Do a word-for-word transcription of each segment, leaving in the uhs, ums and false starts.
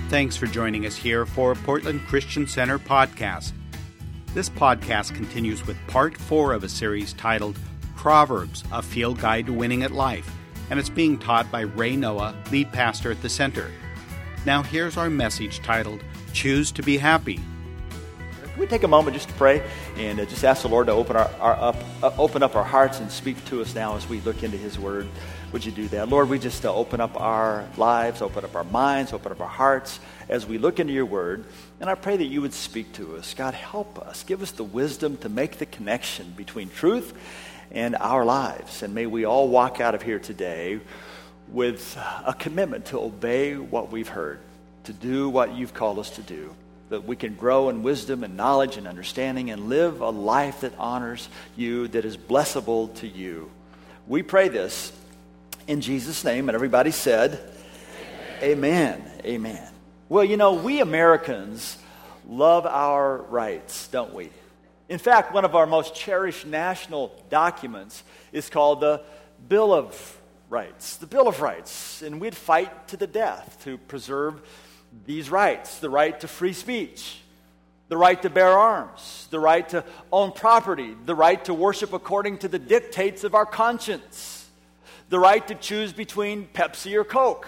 Thanks for joining us here for Portland Christian Center podcast. This podcast continues with part four of a series titled Proverbs, a Field Guide to Winning at Life, and it's being taught by Ray Noah, lead pastor at the center. Now here's our message titled, Choose to be Happy. Can we take a moment just to pray and uh, just ask the Lord to open our, our up, uh, open up our hearts and speak to us now as we look into His Word? Would you do that? Lord, we just uh, open up our lives, open up our minds, open up our hearts as we look into Your Word. And I pray that You would speak to us. God, help us. Give us the wisdom to make the connection between truth and our lives. And may we all walk out of here today with a commitment to obey what we've heard, to do what You've called us to do, that we can grow in wisdom and knowledge and understanding and live a life that honors You, that is blessable to You. We pray this in Jesus' name, and everybody said, Amen. Amen. Amen. Well, you know, we Americans love our rights, don't we? In fact, one of our most cherished national documents is called the Bill of Rights. The Bill of Rights. And we'd fight to the death to preserve these rights. The right to free speech, the right to bear arms, the right to own property, the right to worship according to the dictates of our conscience, the right to choose between Pepsi or Coke,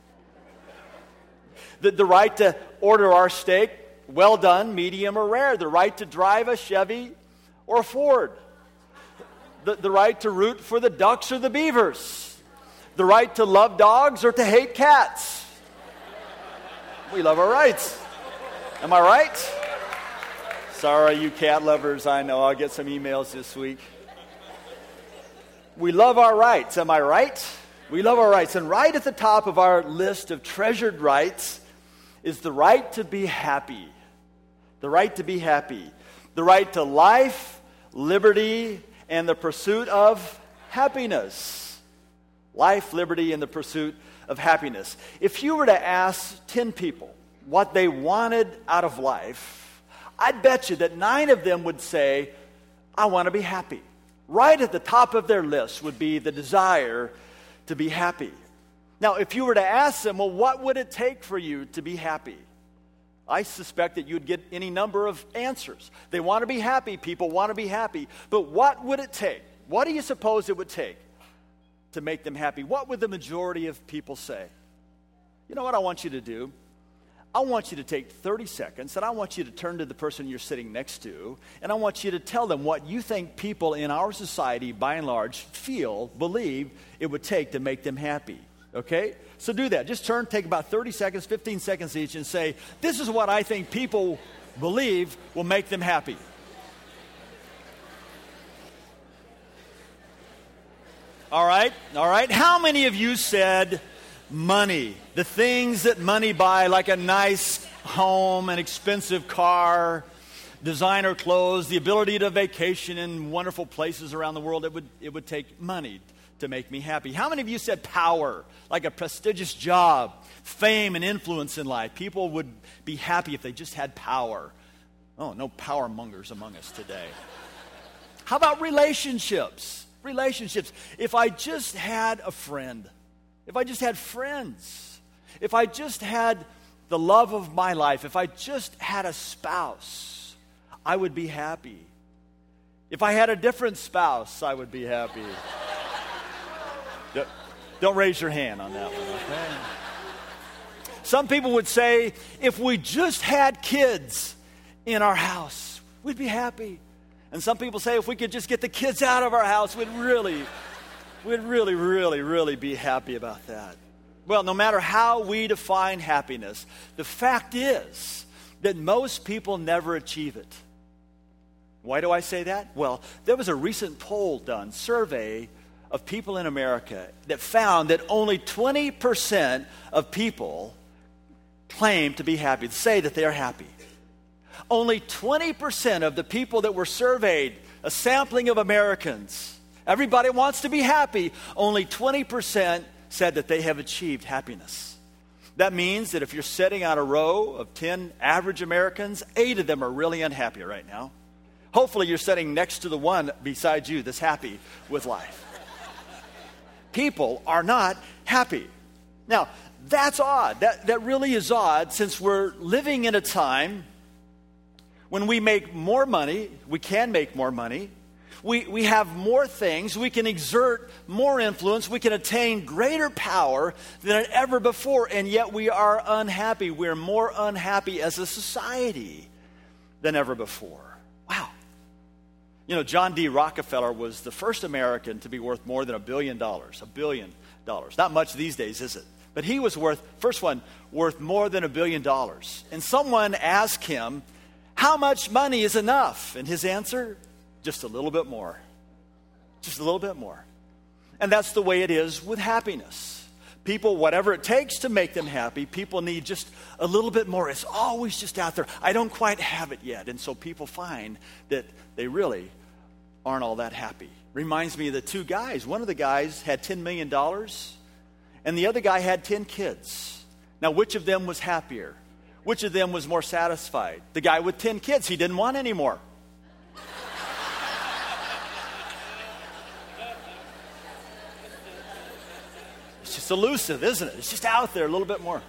the, the right to order our steak well done, medium, or rare, the right to drive a Chevy or a Ford, the, the right to root for the Ducks or the Beavers, the right to love dogs or to hate cats. We love our rights. Am I right? Sorry, you cat lovers, I know I'll get some emails this week. We love our rights, am I right? We love our rights. And right at the top of our list of treasured rights is the right to be happy. The right to be happy. The right to life, liberty, and the pursuit of happiness. Life, liberty, and the pursuit of happiness. If you were to ask ten people what they wanted out of life, I'd bet you that nine of them would say, I want to be happy. Right at the top of their list would be the desire to be happy. Now, if you were to ask them, well, what would it take for you to be happy? I suspect that you'd get any number of answers. They want to be happy. People want to be happy. But what would it take? What do you suppose it would take to make them happy? What would the majority of people say? You know what I want you to do? I want you to take thirty seconds, and I want you to turn to the person you're sitting next to, and I want you to tell them what you think people in our society, by and large, feel, believe it would take to make them happy. Okay? So do that. Just turn, take about thirty seconds, fifteen seconds each, and say, this is what I think people believe will make them happy. All right? All right? How many of you said money? The things that money buy, like a nice home, an expensive car, designer clothes, the ability to vacation in wonderful places around the world, it would it would take money to make me happy. How many of you said power, like a prestigious job, fame and influence in life? People would be happy if they just had power. Oh, no power mongers among us today. How about relationships? Relationships. If I just had a friend, if I just had friends, if I just had the love of my life, if I just had a spouse, I would be happy. If I had a different spouse, I would be happy. Don't raise your hand on that one, okay? Some people would say, if we just had kids in our house, we'd be happy. And some people say, if we could just get the kids out of our house, we'd really, we'd really, really, really be happy about that. Well, no matter how we define happiness, the fact is that most people never achieve it. Why do I say that? Well, there was a recent poll done, survey of people in America, that found that only twenty percent of people claim to be happy, say that they are happy. Only twenty percent of the people that were surveyed, a sampling of Americans, everybody wants to be happy, only twenty percent said that they have achieved happiness. That means that if you're sitting on a row of ten average Americans, eight of them are really unhappy right now. Hopefully you're sitting next to the one beside you that's happy with life. People are not happy. Now, that's odd. That, that really is odd, since we're living in a time when we make more money, we can make more money, we, we have more things, we can exert more influence, we can attain greater power than ever before, and yet we are unhappy. We're more unhappy as a society than ever before. Wow. You know, John D. Rockefeller was the first American to be worth more than a billion dollars. A billion dollars. Not much these days, is it? But he was worth, first one, worth more than a billion dollars. And someone asked him, how much money is enough? And his answer, just a little bit more. Just a little bit more. And that's the way it is with happiness. People, whatever it takes to make them happy, people need just a little bit more. It's always just out there. I don't quite have it yet. And so people find that they really aren't all that happy. Reminds me of the two guys. One of the guys had ten million dollars, and the other guy had ten kids. Now, which of them was happier? Which of them was more satisfied? The guy with ten kids. He didn't want any more. It's just elusive, isn't it? It's just out there a little bit more.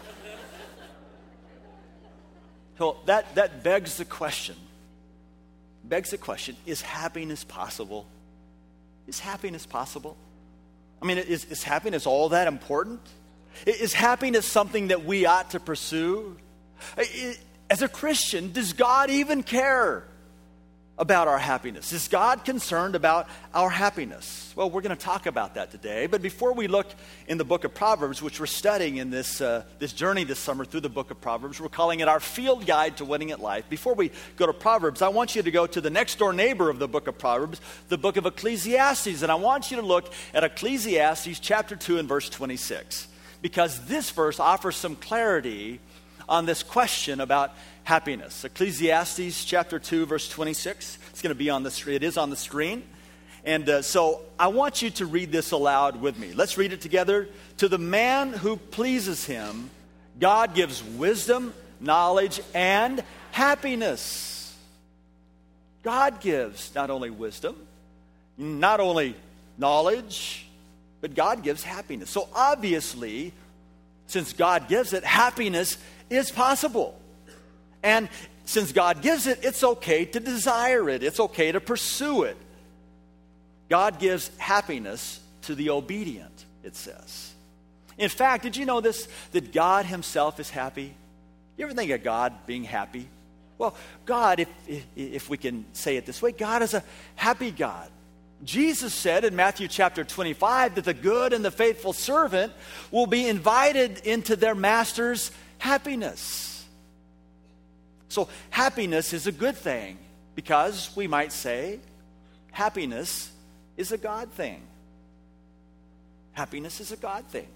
So that, that begs the question. Begs the question, is happiness possible? Is happiness possible? I mean, is, is happiness all that important? Is happiness something that we ought to pursue? As a Christian, does God even care about our happiness? Is God concerned about our happiness? Well, we're going to talk about that today. But before we look in the book of Proverbs, which we're studying in this uh, this journey this summer through the book of Proverbs, we're calling it our field guide to winning at life. Before we go to Proverbs, I want you to go to the next door neighbor of the book of Proverbs, the book of Ecclesiastes. And I want you to look at Ecclesiastes chapter two and verse twenty-six. Because this verse offers some clarity on this question about happiness. Ecclesiastes chapter two, verse twenty-six. It's going to be on the screen. It is on the screen. And uh, so I want you to read this aloud with me. Let's read it together. To the man who pleases him, God gives wisdom, knowledge, and happiness. God gives not only wisdom, not only knowledge, but God gives happiness. So obviously, since God gives it, happiness is possible. And since God gives it, it's okay to desire it. It's okay to pursue it. God gives happiness to the obedient, it says. In fact, did you know this? That God himself is happy? You ever think of God being happy? Well, God, if, if, if we can say it this way, God is a happy God. Jesus said in Matthew chapter twenty-five that the good and the faithful servant will be invited into their master's happiness. So happiness is a good thing because we might say happiness is a God thing. Happiness is a God thing.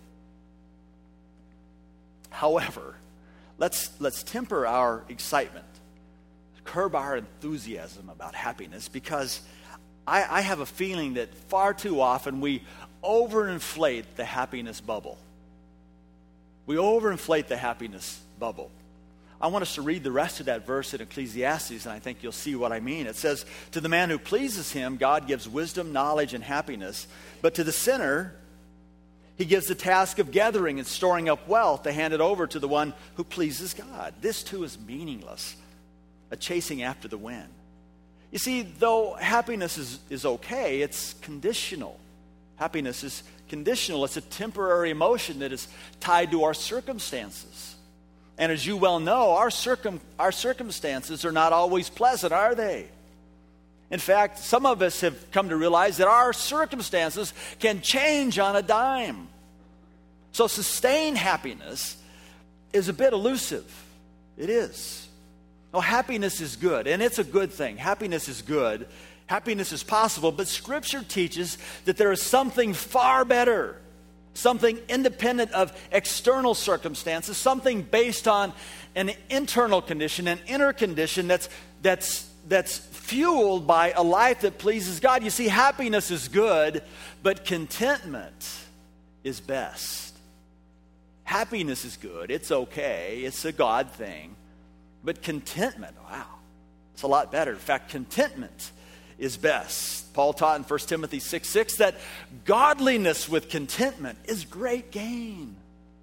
However, let's let's temper our excitement, curb our enthusiasm about happiness, because I, I have a feeling that far too often we overinflate the happiness bubble. We overinflate the happiness bubble. I want us to read the rest of that verse in Ecclesiastes, and I think you'll see what I mean. It says, to the man who pleases him, God gives wisdom, knowledge, and happiness. But to the sinner, he gives the task of gathering and storing up wealth to hand it over to the one who pleases God. This too is meaningless, a chasing after the wind. You see, though happiness is, is okay, it's conditional. Happiness is conditional. It's a temporary emotion that is tied to our circumstances. And as you well know, our circum, our circumstances are not always pleasant, are they? In fact, some of us have come to realize that our circumstances can change on a dime. So sustained happiness is a bit elusive. It is. Well, happiness is good, and it's a good thing. Happiness is good. Happiness is possible, but Scripture teaches that there is something far better, something independent of external circumstances, something based on an internal condition, an inner condition that's that's that's fueled by a life that pleases God. You see, happiness is good, but contentment is best. Happiness is good. It's okay. It's a God thing. But contentment, wow, it's a lot better. In fact, contentment is best. Paul taught in First Timothy six six that godliness with contentment is great gain.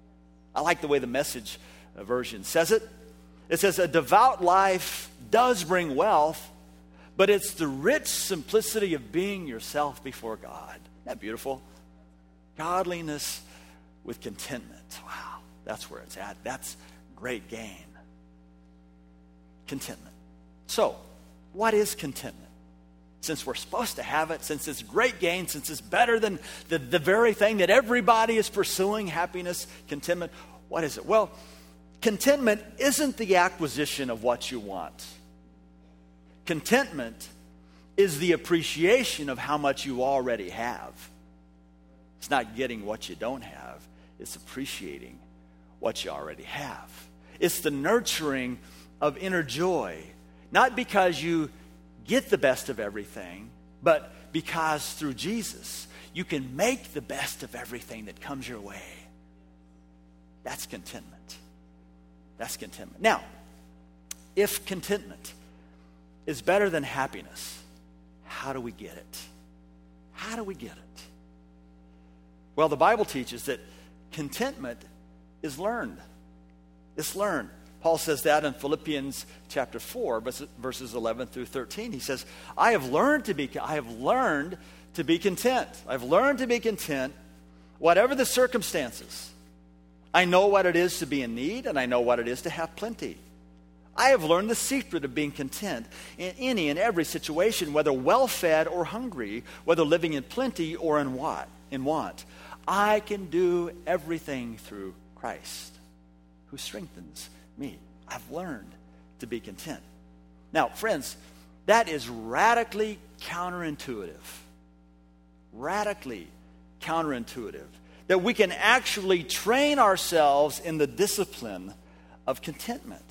I like the way the Message version says it. It says, a devout life does bring wealth, but it's the rich simplicity of being yourself before God. Isn't that beautiful? Godliness with contentment. Wow, that's where it's at. That's great gain. Contentment. So, what is contentment? Since we're supposed to have it, since it's great gain, since it's better than the, the very thing that everybody is pursuing, happiness, contentment, what is it? Well, contentment isn't the acquisition of what you want. Contentment is the appreciation of how much you already have. It's not getting what you don't have. It's appreciating what you already have. It's the nurturing of inner joy. Not because you get the best of everything, but because through Jesus, you can make the best of everything that comes your way. That's contentment. That's contentment. Now, if contentment is better than happiness, how do we get it? How do we get it? Well, the Bible teaches that contentment is learned. It's learned. Paul says that in Philippians chapter four, verses eleven through thirteen. He says, I have learned to be, I have learned to be content. I've learned to be content, whatever the circumstances. I know what it is to be in need, and I know what it is to have plenty. I have learned the secret of being content in any and every situation, whether well-fed or hungry, whether living in plenty or in want. In want. I can do everything through Christ, who strengthens me. I've learned to be content. Now, friends, that is radically counterintuitive. Radically counterintuitive. That we can actually train ourselves in the discipline of contentment.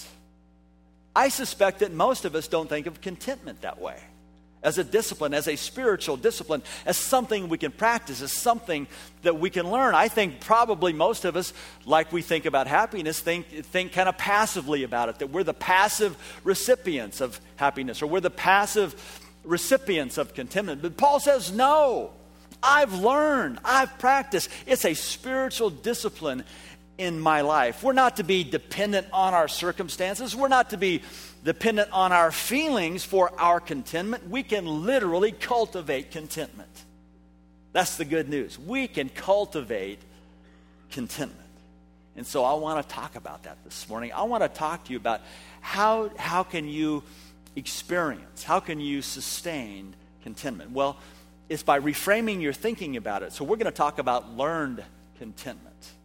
I suspect that most of us don't think of contentment that way. As a discipline, as a spiritual discipline, as something we can practice, as something that we can learn. I think probably most of us, like we think about happiness, think, think kind of passively about it, that we're the passive recipients of happiness, or we're the passive recipients of contentment. But Paul says, no, I've learned, I've practiced. It's a spiritual discipline in my life. We're not to be dependent on our circumstances. We're not to be dependent on our feelings for our contentment. We can literally cultivate contentment. That's the good news. We can cultivate contentment. And so I want to talk about that this morning. I want to talk to you about how, how can you experience, how can you sustain contentment? Well, it's by reframing your thinking about it. So we're going to talk about learned contentment.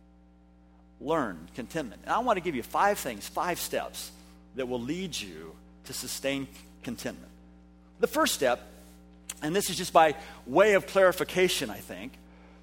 Learned contentment. And I want to give you five things, five steps that will lead you to sustain contentment. The first step, and this is just by way of clarification, I think,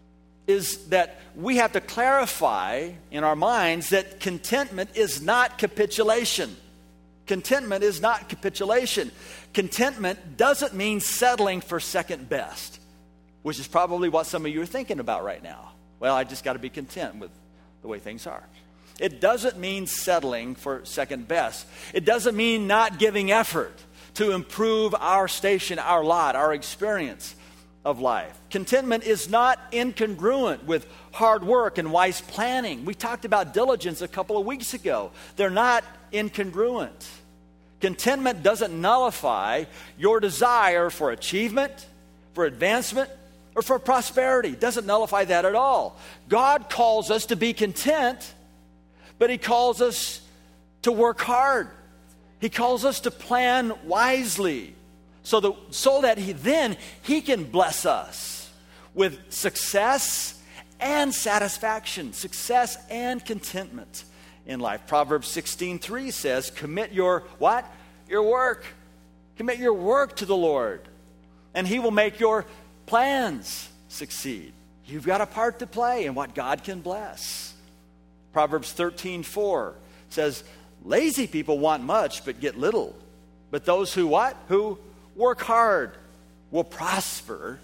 is that we have to clarify in our minds that contentment is not capitulation. Contentment is not capitulation. Contentment doesn't mean settling for second best, which is probably what some of you are thinking about right now. Well, I just got to be content with the way things are. It doesn't mean settling for second best. It doesn't mean not giving effort to improve our station, our lot, our experience of life. Contentment is not incongruent with hard work and wise planning. We talked about diligence a couple of weeks ago. They're not incongruent. Contentment doesn't nullify your desire for achievement, for advancement, or for prosperity. It doesn't nullify that at all. God calls us to be content, but He calls us to work hard. He calls us to plan wisely so that, so that he, then He can bless us with success and satisfaction, success and contentment in life. Proverbs sixteen three says, commit your what? Your work. Commit your work to the Lord, and He will make your plans succeed. You've got a part to play in what God can bless. Proverbs thirteen four says, lazy people want much but get little. But those who what? Who work hard will prosper,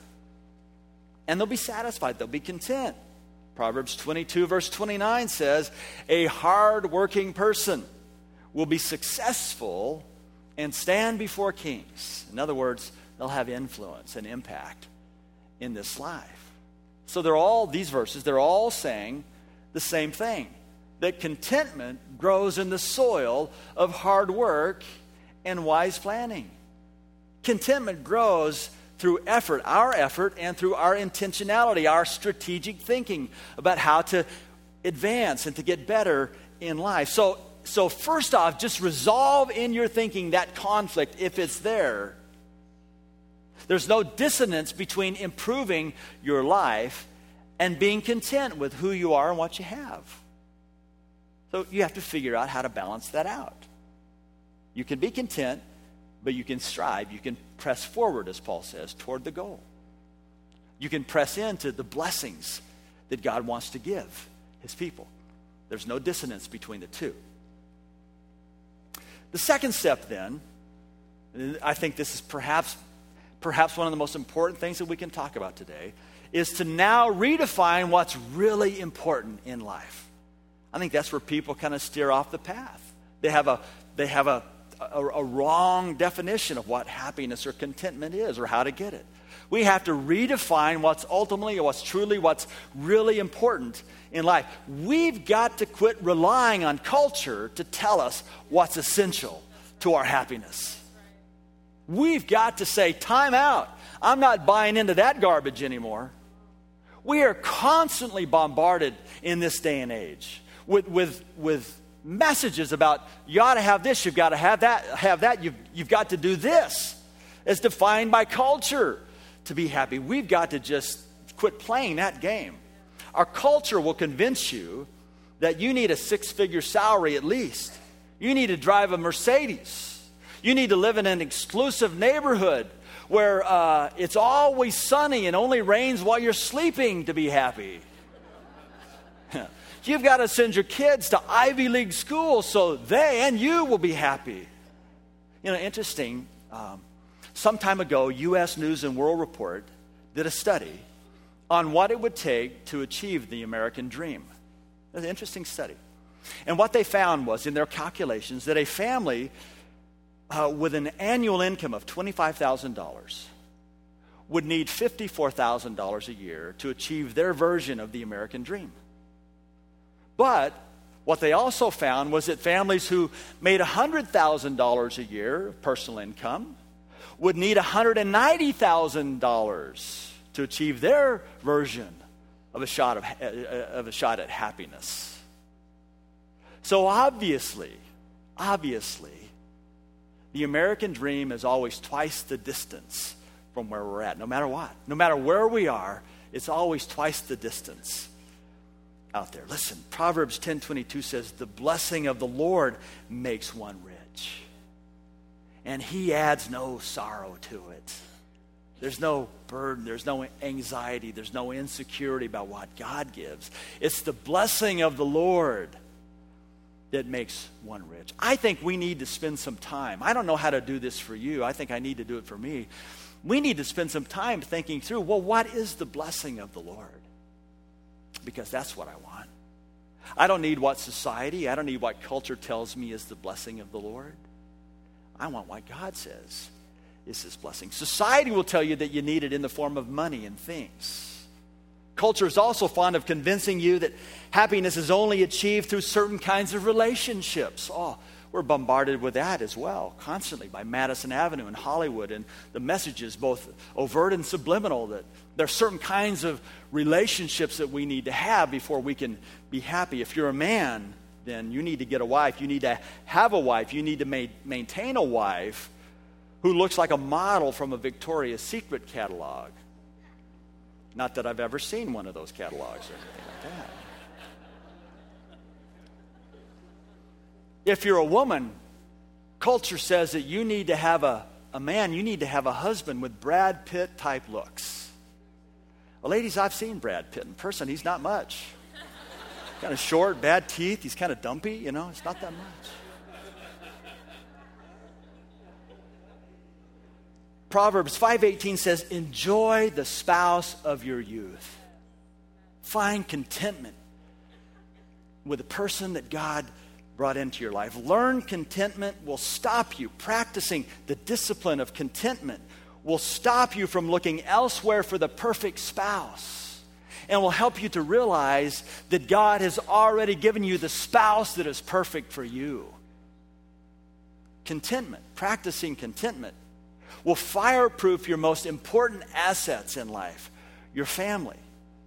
and they'll be satisfied. They'll be content. Proverbs twenty-two verse twenty-nine says, a hard-working person will be successful and stand before kings. In other words, they'll have influence and impact in this life. So they're all, these verses, they're all saying the same thing. that contentment grows in the soil of hard work and wise planning. Contentment grows through effort, our effort, and through our intentionality, our strategic thinking about how to advance and to get better in life. So, so first off, just resolve in your thinking that conflict if it's there. There's no dissonance between improving your life and being content with who you are and what you have. So you have to figure out how to balance that out. You can be content, but you can strive. You can press forward, as Paul says, toward the goal. You can press into the blessings that God wants to give his people. There's no dissonance between the two. The second step then, and I think this is perhaps, perhaps one of the most important things that we can talk about today, is to now redefine what's really important in life. I think that's where people kind of steer off the path. They have a they have a, a, a wrong definition of what happiness or contentment is or how to get it. We have to redefine what's ultimately or what's truly what's really important in life. We've got to quit relying on culture to tell us what's essential to our happiness. We've got to say, time out. I'm not buying into that garbage anymore. We are constantly bombarded in this day and age with with with messages about you ought to have this, you've got to have that, have that, you've, you've got to do this. It's defined by culture to be happy. We've got to just quit playing that game. Our culture will convince you that you need a six-figure salary at least. You need to drive a Mercedes. You need to live in an exclusive neighborhood where uh, it's always sunny and only rains while you're sleeping to be happy. You've got to send your kids to Ivy League schools so they and you will be happy. You know, interesting, um, some time ago, U S News and World Report did a study on what it would take to achieve the American dream. It was an interesting study. And what they found was, in their calculations, that a family uh, with an annual income of twenty-five thousand dollars would need fifty-four thousand dollars a year to achieve their version of the American dream. But what they also found was that families who made one hundred thousand dollars a year of personal income would need one hundred ninety thousand dollars to achieve their version of a shot of, uh, of a shot at happiness. So obviously, obviously, the American dream is always twice the distance from where we're at, no matter what. No matter where we are, it's always twice the distance out there. Listen, Proverbs ten twenty-two says, the blessing of the Lord makes one rich, and he adds no sorrow to it. There's no burden, there's no anxiety, there's no insecurity about what God gives. It's the blessing of the Lord that makes one rich. I think we need to spend some time. I don't know how to do this for you. I think I need to do it for me. We need to spend some time thinking through, well, what is the blessing of the Lord? Because that's what I want. I don't need what society, I don't need what culture tells me is the blessing of the Lord. I want what God says is his blessing. Society will tell you that you need it in the form of money and things. Culture is also fond of convincing you that happiness is only achieved through certain kinds of relationships. Oh, we're bombarded with that as well, constantly by Madison Avenue and Hollywood and the messages, both overt and subliminal, that there are certain kinds of relationships that we need to have before we can be happy. If you're a man, then you need to get a wife. You need to have a wife. You need to ma- maintain a wife who looks like a model from a Victoria's Secret catalog. Not that I've ever seen one of those catalogs or anything like that. If you're a woman, culture says that you need to have a, a man, you need to have a husband with Brad Pitt type looks. Well, ladies, I've seen Brad Pitt in person. He's not much. Kind of short, bad teeth. He's kind of dumpy, you know. It's not that much. Proverbs five eighteen says, enjoy the spouse of your youth. Find contentment with the person that God brought into your life. Learn contentment will stop you. Practicing the discipline of contentment will stop you from looking elsewhere for the perfect spouse. and will help you to realize that God has already given you the spouse that is perfect for you. Contentment, practicing contentment, will fireproof your most important assets in life, your family.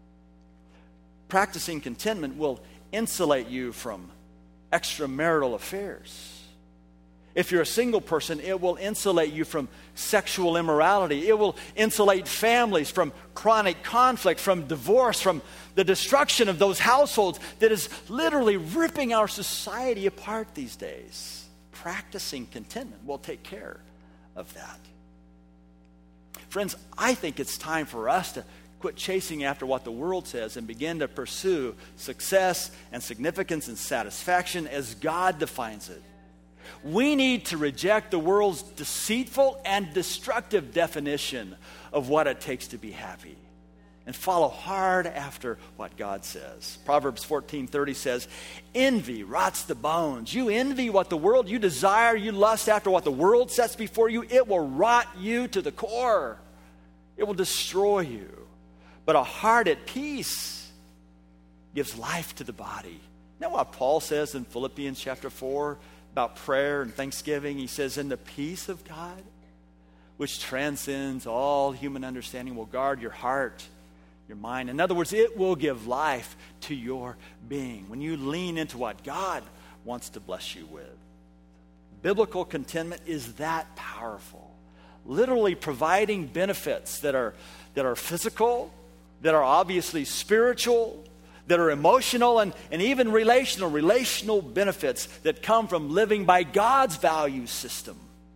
Practicing contentment will insulate you from extramarital affairs. If you're a single person, it will insulate you from sexual immorality. It will insulate families from chronic conflict, from divorce, from the destruction of those households that is literally ripping our society apart these days. Practicing contentment will take care of that. Friends, I think it's time for us to quit chasing after what the world says and begin to pursue success and significance and satisfaction as God defines it. We need to reject the world's deceitful and destructive definition of what it takes to be happy and follow hard after what God says. Proverbs fourteen thirty says, envy rots the bones. You envy what the world, you desire, you lust after what the world sets before you. It will rot you to the core. It will destroy you. But a heart at peace gives life to the body. You know what Paul says in Philippians chapter four about prayer and thanksgiving? He says, and the peace of God, which transcends all human understanding, will guard your heart, your mind. In other words, it will give life to your being when you lean into what God wants to bless you with. Biblical contentment is that powerful, literally providing benefits that are, that are physical, that are obviously spiritual, that are emotional, and, and even relational, relational benefits that come from living by God's value system.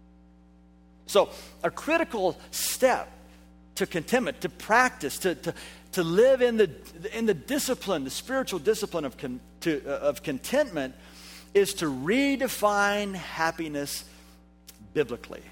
So a critical step to contentment, to practice, to, to, to live in the, in the discipline, the spiritual discipline of, con, to, uh, of contentment is to redefine happiness biblically.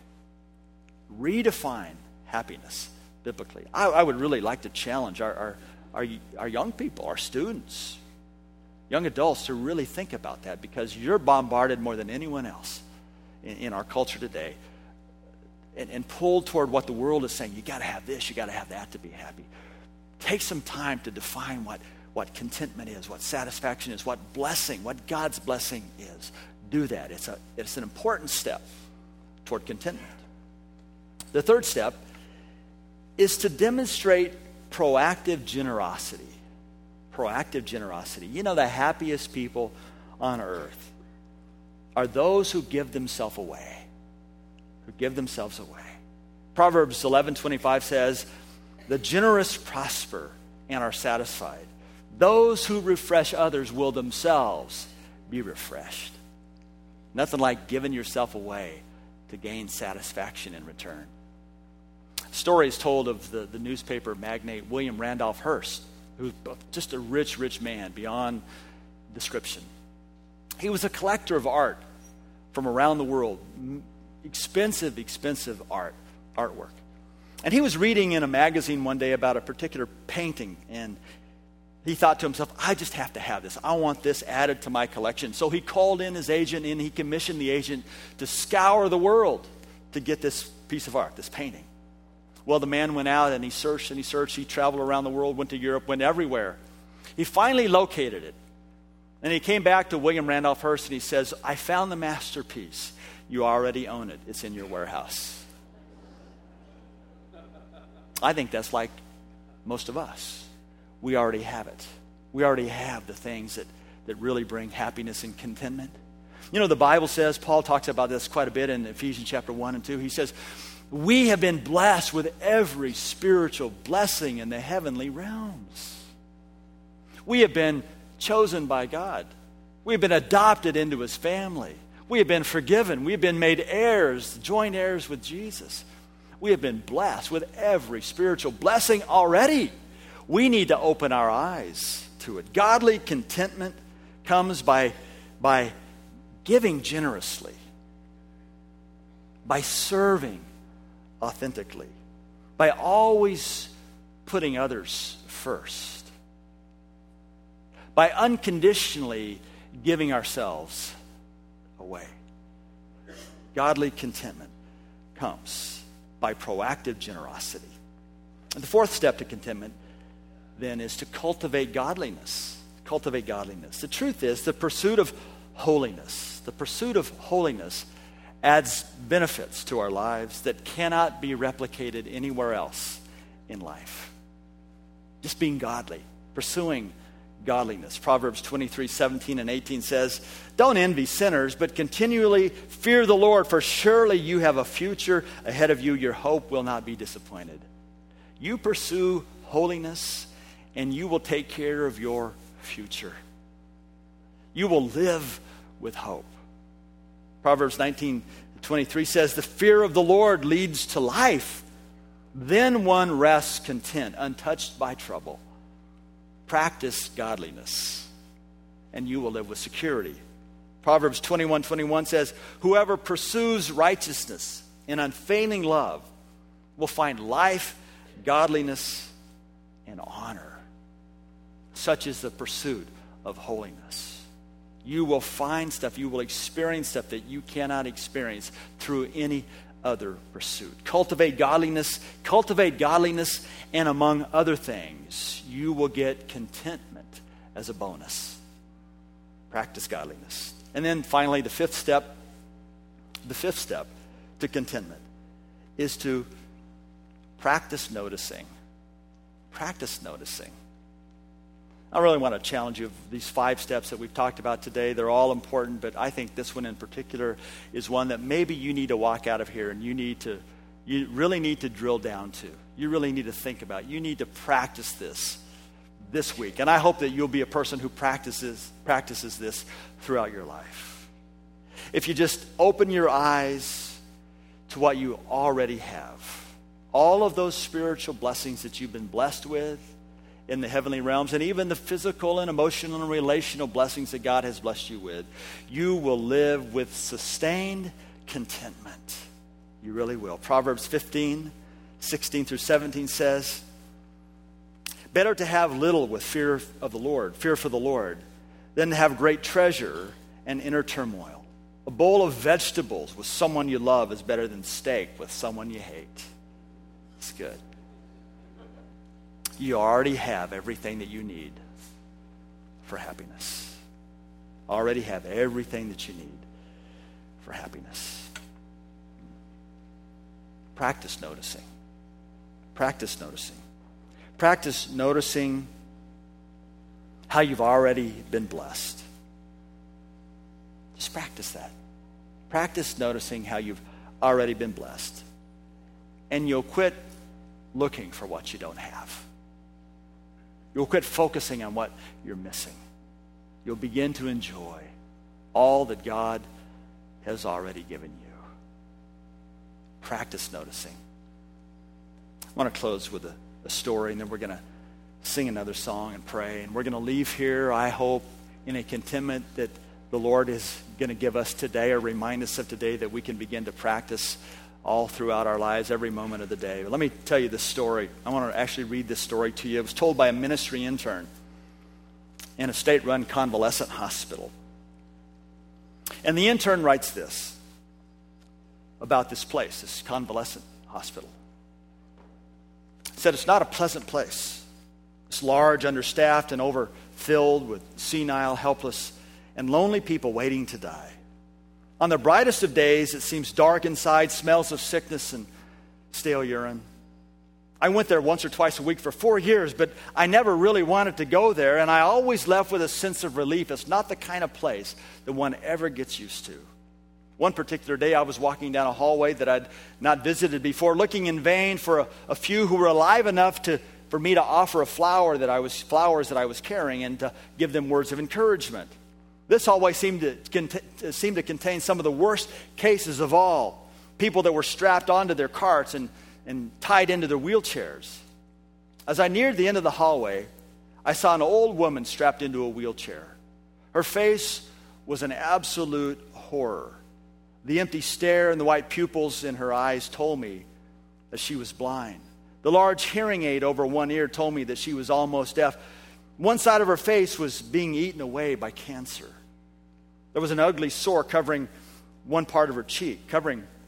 Redefine happiness biblically. I, I would really like to challenge our, our, our, our young people, our students, young adults to really think about that, because you're bombarded more than anyone else in, in our culture today and, and pulled toward what the world is saying. You got to have this, you got to have that to be happy. Take some time to define what, what contentment is, what satisfaction is, what blessing, what God's blessing is. Do that. It's a, it's an important step toward contentment. The third step is to demonstrate proactive generosity. Proactive generosity. You know, the happiest people on earth are those who give themselves away. Who give themselves away. Proverbs eleven twenty-five says, the generous prosper and are satisfied. Those who refresh others will themselves be refreshed. Nothing like giving yourself away to gain satisfaction in return. Stories told of the, the newspaper magnate William Randolph Hearst, who was just a rich, rich man beyond description. He was a collector of art from around the world, expensive, expensive art, artwork. And he was reading in a magazine one day about a particular painting, and he thought to himself, I just have to have this. I want this added to my collection. So he called in his agent, and he commissioned the agent to scour the world to get this piece of art, this painting. Well, the man went out and he searched and he searched. He traveled around the world, went to Europe, went everywhere. He finally located it. And he came back to William Randolph Hearst and he says, I found the masterpiece. You already own it. It's in your warehouse. I think that's like most of us. We already have it. We already have the things that, that really bring happiness and contentment. You know, the Bible says, Paul talks about this quite a bit in Ephesians chapter one and two. He says, we have been blessed with every spiritual blessing in the heavenly realms. We have been chosen by God. We have been adopted into his family. We have been forgiven. We have been made heirs, joint heirs with Jesus. We have been blessed with every spiritual blessing already. We need to open our eyes to it. Godly contentment comes by, by giving generously, by serving authentically, by always putting others first, by unconditionally giving ourselves away. Godly contentment comes by proactive generosity. And the fourth step to contentment then, is to cultivate godliness. Cultivate godliness. The truth is, the pursuit of holiness, the pursuit of holiness adds benefits to our lives that cannot be replicated anywhere else in life. Just being godly, pursuing godliness. Proverbs twenty-three, seventeen and eighteen says, "Don't envy sinners, but continually fear the Lord, for surely you have a future ahead of you. Your hope will not be disappointed." You pursue holiness, and you will take care of your future. You will live with hope. Proverbs nineteen twenty-three says, "The fear of the Lord leads to life. Then one rests content, untouched by trouble." Practice godliness, and you will live with security. Proverbs twenty-one twenty-one says, "Whoever pursues righteousness and unfailing love will find life, godliness, and honor." Such is the pursuit of holiness. You will find stuff, you will experience stuff that you cannot experience through any other pursuit. Cultivate godliness, cultivate godliness, and among other things, you will get contentment as a bonus. Practice godliness. And then finally, the fifth step, the fifth step to contentment is to practice noticing. Practice noticing. I really want to challenge you. These five steps that we've talked about today, they're all important, but I think this one in particular is one that maybe you need to walk out of here and you need to, you really need to drill down to. You really need to think about. You need to practice this this week. And I hope that you'll be a person who practices practices this throughout your life. If you just open your eyes to what you already have, all of those spiritual blessings that you've been blessed with in the heavenly realms, and even the physical and emotional and relational blessings that God has blessed you with, you will live with sustained contentment. You really will. Proverbs fifteen, sixteen through seventeen says, "Better to have little with fear of the Lord, fear for the Lord, than to have great treasure and inner turmoil. A bowl of vegetables with someone you love is better than steak with someone you hate." It's good. You already have everything that you need for happiness. Already have everything that you need for happiness. Practice noticing. Practice noticing. Practice noticing how you've already been blessed. Just practice that. Practice noticing how you've already been blessed. And you'll quit looking for what you don't have. You'll quit focusing on what you're missing. You'll begin to enjoy all that God has already given you. Practice noticing. I want to close with a, a story, and then we're going to sing another song and pray. And we're going to leave here, I hope, in a contentment that the Lord is going to give us today, or remind us of today, that we can begin to practice all throughout our lives, every moment of the day. But let me tell you this story. I want to actually read this story to you. It was told by a ministry intern in a state-run convalescent hospital. And the intern writes this about this place, this convalescent hospital. He said, "It's not a pleasant place. It's large, understaffed, and overfilled with senile, helpless, and lonely people waiting to die. On the brightest of days, it seems dark inside, smells of sickness and stale urine. I went there once or twice a week for four years, but I never really wanted to go there, and I always left with a sense of relief. It's not the kind of place that one ever gets used to. One particular day, I was walking down a hallway that I'd not visited before, looking in vain for a, a few who were alive enough to for me to offer a flower that I was flowers that I was carrying and to give them words of encouragement. This hallway seemed to, cont- seemed to contain some of the worst cases of all. People that were strapped onto their carts and, and tied into their wheelchairs. As I neared the end of the hallway, I saw an old woman strapped into a wheelchair. Her face was an absolute horror. The empty stare and the white pupils in her eyes told me that she was blind. The large hearing aid over one ear told me that she was almost deaf. One side of her face was being eaten away by cancer. There was an ugly sore covering one part of her cheek, covering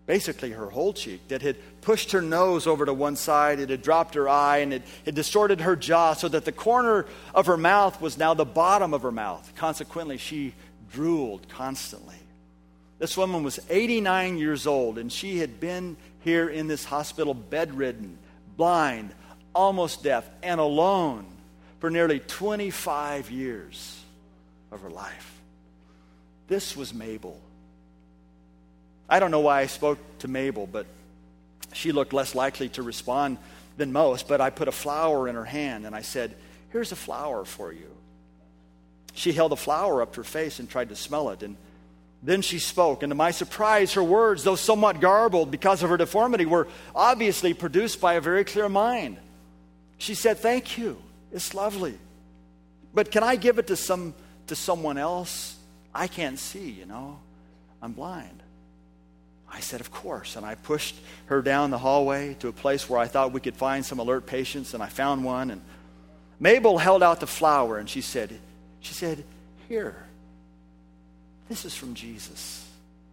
basically her whole cheek, that had pushed her nose over to one side, it had dropped her eye, and it had distorted her jaw so that the corner of her mouth was now the bottom of her mouth. Consequently, she drooled constantly. This woman was eighty-nine years old, and she had been here in this hospital bedridden, blind, almost deaf, and alone for nearly twenty-five years of her life. This was Mabel. I don't know why I spoke to Mabel, but she looked less likely to respond than most. But I put a flower in her hand and I said, "Here's a flower for you." She held the flower up to her face and tried to smell it. And then she spoke. And to my surprise, her words, though somewhat garbled because of her deformity, were obviously produced by a very clear mind. She said, "Thank you. It's lovely. But can I give it to some to someone else? I can't see, you know. I'm blind." I said, "Of course." And I pushed her down the hallway to a place where I thought we could find some alert patients, and I found one. And Mabel held out the flower, and she said, she said, "Here, this is from Jesus."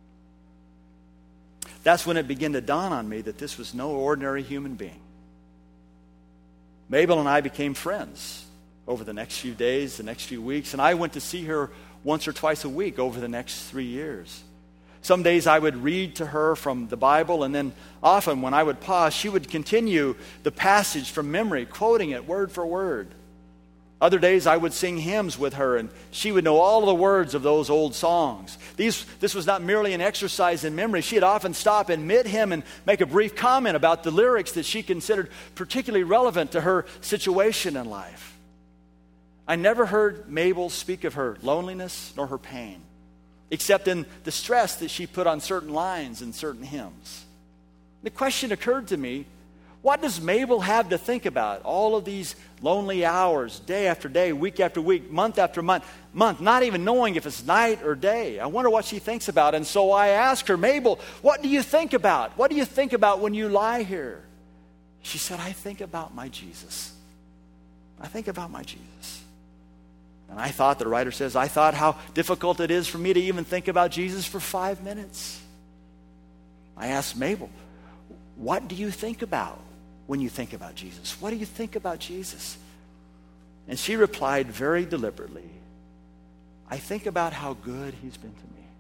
That's when it began to dawn on me that this was no ordinary human being. Mabel and I became friends over the next few days, the next few weeks, and I went to see her once or twice a week over the next three years. Some days I would read to her from the Bible, and then often when I would pause, she would continue the passage from memory, quoting it word for word. Other days I would sing hymns with her, and she would know all of the words of those old songs. These, this was not merely an exercise in memory. She'd often stop in mid-hymn and make a brief comment about the lyrics that she considered particularly relevant to her situation in life. I never heard Mabel speak of her loneliness nor her pain, except in the stress that she put on certain lines in certain hymns. The question occurred to me, what does Mabel have to think about all of these lonely hours, day after day, week after week, month after month, month, not even knowing if it's night or day? I wonder what she thinks about. And so I asked her, "Mabel, what do you think about? What do you think about when you lie here?" She said, "I think about my Jesus. I think about my Jesus." And I thought, the writer says, I thought how difficult it is for me to even think about Jesus for five minutes. I asked Mabel, "What do you think about when you think about Jesus? What do you think about Jesus?" And she replied very deliberately, "I think about how good he's been to me."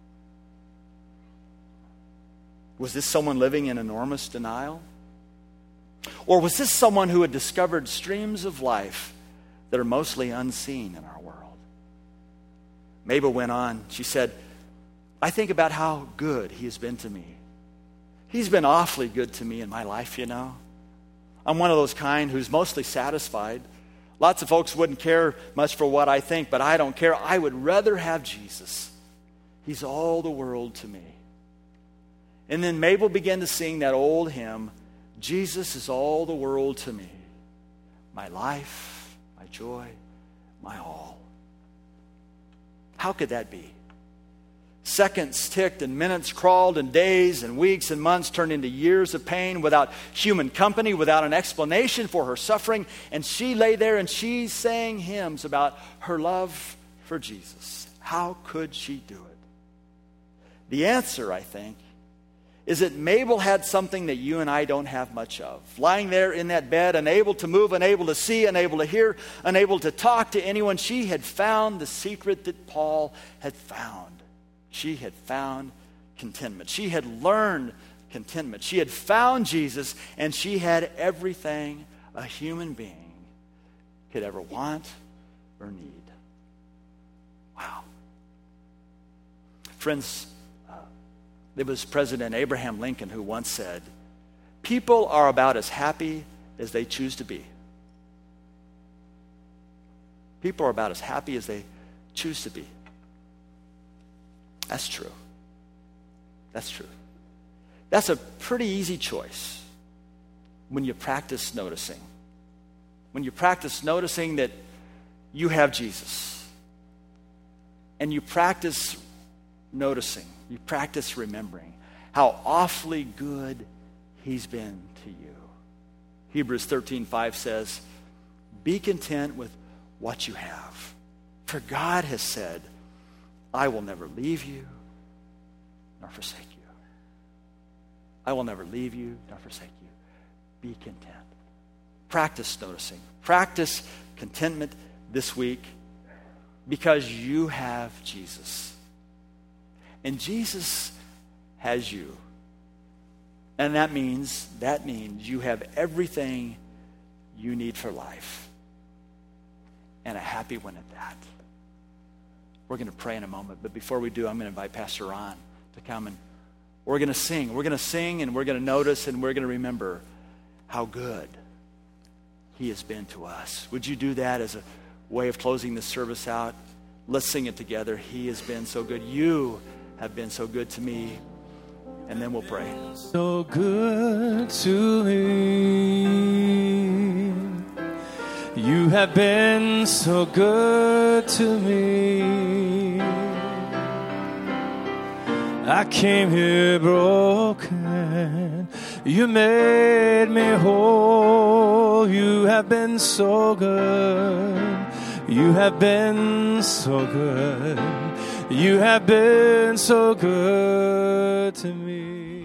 Was this someone living in enormous denial? Or was this someone who had discovered streams of life that are mostly unseen in our world? Mabel went on. She said, "I think about how good he has been to me. He's been awfully good to me in my life, you know. I'm one of those kind who's mostly satisfied. Lots of folks wouldn't care much for what I think, but I don't care. I would rather have Jesus. He's all the world to me." And then Mabel began to sing that old hymn, "Jesus is all the world to me. My life, my joy, my all." How could that be? Seconds ticked and minutes crawled and days and weeks and months turned into years of pain without human company, without an explanation for her suffering. And she lay there and she sang hymns about her love for Jesus. How could she do it? The answer, I think, is that Mabel had something that you and I don't have much of. Lying there in that bed, unable to move, unable to see, unable to hear, unable to talk to anyone, she had found the secret that Paul had found. She had found contentment. She had learned contentment. She had found Jesus, and she had everything a human being could ever want or need. Wow. Friends, it was President Abraham Lincoln who once said, "People are about as happy as they choose to be." People are about as happy as they choose to be. That's true. That's true. That's a pretty easy choice when you practice noticing. When you practice noticing that you have Jesus. And you practice noticing, you practice remembering how awfully good he's been to you. Hebrews thirteen five says, "Be content with what you have. For God has said, I will never leave you nor forsake you." Wow. Friends, uh, there was President Abraham Lincoln who once said, "People are about as happy as they choose to be." People are about as happy as they choose to be. That's a pretty easy choice when you practice noticing. When you practice noticing that you have Jesus. And you practice remembering how awfully good he's been to you. Hebrews thirteen five says, "Be content with what you have. For God has said, I will never leave you I will never leave you nor forsake you. Be content. Practice noticing. Practice contentment this week because you have Jesus. And Jesus has you. And that means, that means you have everything you need for life. And a happy one at that. We're going to pray in a moment, but before we do, I'm going to invite Pastor Ron to come, and we're going to sing. We're going to sing, and we're going to notice, and we're going to remember how good he has been to us. Would you do that as a way of closing the service out? Let's sing it together. He has been so good. You have been so good to me. And then we'll pray. So good to me. You have been so good to me. I came here broken. You made me whole. You have been so good. You have been so good. You have been so good to me.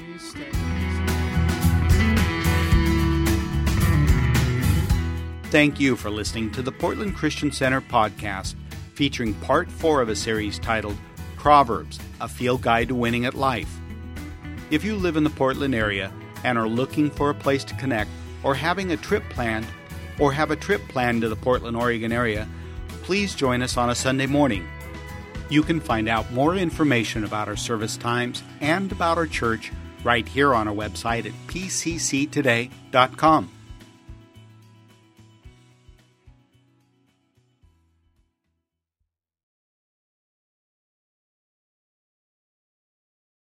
Thank you for listening to the Portland Christian Center podcast, featuring part four of a series titled Proverbs, a Field Guide to Winning at Life. If you live in the Portland area and are looking for a place to connect, or having a trip planned, or have a trip planned to the Portland, Oregon area, please join us on a Sunday morning. You can find out more information about our service times and about our church right here on our website at p c c today dot com.